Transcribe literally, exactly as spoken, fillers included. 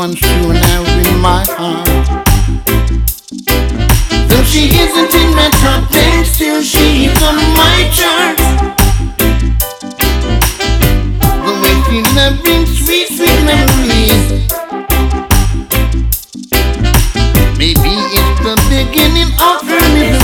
I'm sure now in my heart. Though she isn't in my top ten, still she's on my chart. The way she love brings sweet, sweet memories. Maybe it's the beginning of her misery.